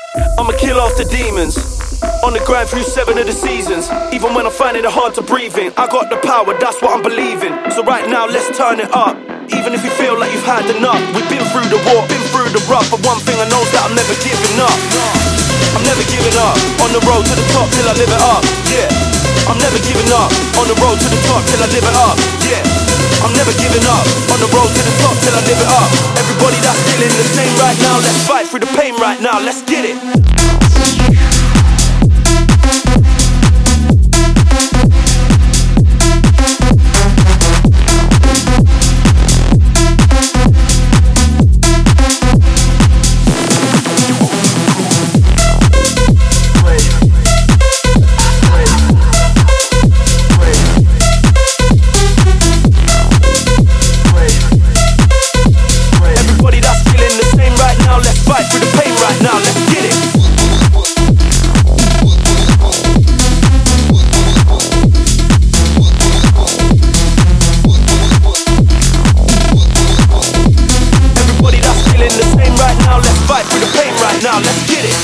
I'ma kill off the demons. On the grind through 7 of the seasons. Even when I'm finding it hard to breathe in, I got the power, that's what I'm believing. So right now, let's turn it up. Even if you feel like you've had enough. We've been through the war, been through the rough. But one thing I know is that I'm never giving up. I'm never giving up. On the road to the top till I live it up. Yeah, I'm never giving up. On the road to the top till I live it up. Yeah, I'm never giving up. On the road to the top till I live it up. Everybody that's feeling the same right now, let's fight through the pain right now. Let's get it. Now let's get it.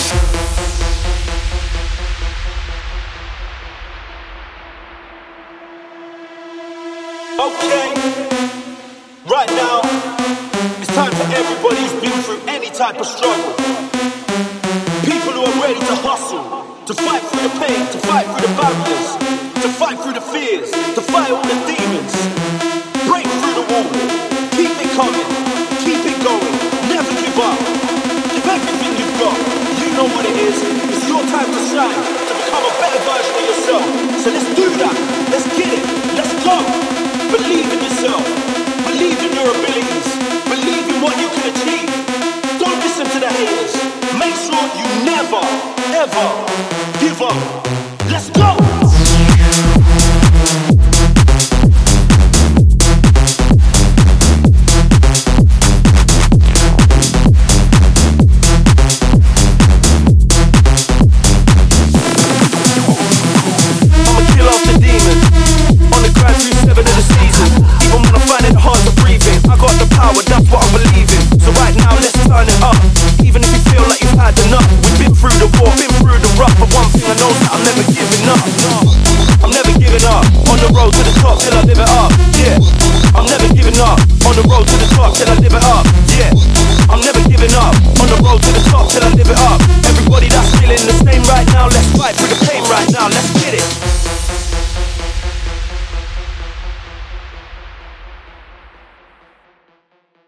Okay, right now, it's time for everybody who's been through any type of struggle. People who are ready to hustle, to fight through the pain, to fight through the barriers, to fight through the fears, to fight all the demons. Break through the wall, keep it coming, keep it going, never give up. Give everything you've got, you know what it is. It's your time to shine, to become a better version of yourself. So let's do that, let's get it, let's go. Believe in yourself, believe in your abilities, believe in what you can achieve. Don't listen to the haters. Make sure you never, ever give up. Let's go! Now let's